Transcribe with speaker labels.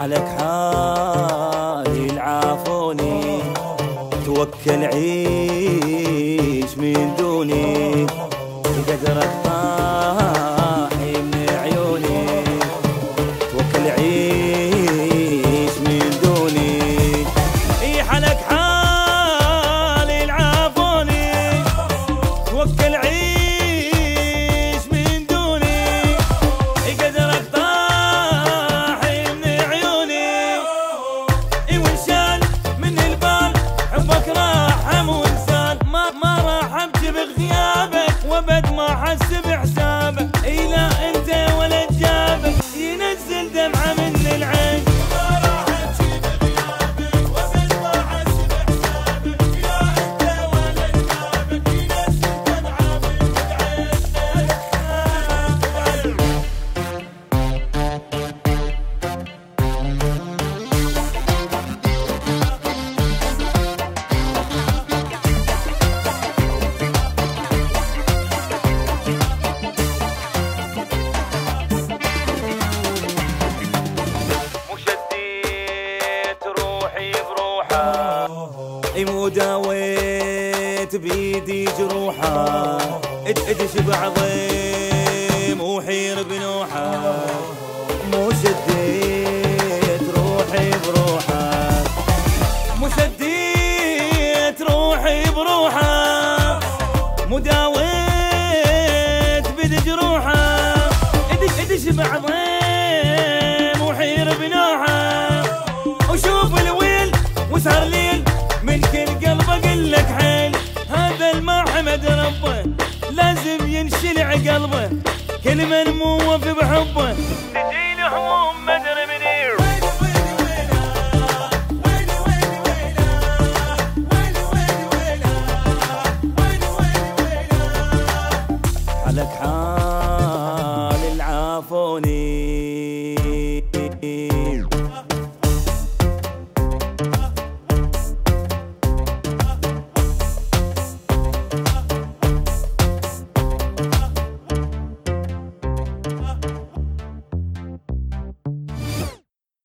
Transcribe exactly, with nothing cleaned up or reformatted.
Speaker 1: حالك حالي العافوني، توكل عيش من دوني، قدرك طاحي من عيوني، توكل عيش من دوني. اي حالك حالي العافوني، توكل عيش من دوني، قدرك طاحي من عيوني. اي وانشال من البال حبك راح وانسان، ما ما راح ابكي بغيابك وابد ما احس بحسابك. اي لا انت ولا جابك ينزل دمعه من العين، ما راح ابكي بغيابك وابد ما احس بحسابك. يا انت ولا جابك ينزل دمعه من العين. اي مو داويت بيدي جروحه، ادش بعظيم وحير بنوحه، مو شديت روحي بروحه، مو شديت روحي بروحه، مو داويت بيدي جروحه، ادش ادش بعظيم وحير بنوحه. وشوف الويل وسهر ليل من كل قلب اقول لك حيل، هذا الما حمد ربه لازم ينشلع قلبه، كل من مو وفي بحبه تجيله هموم ما ادري منين. حالك حال العافوني،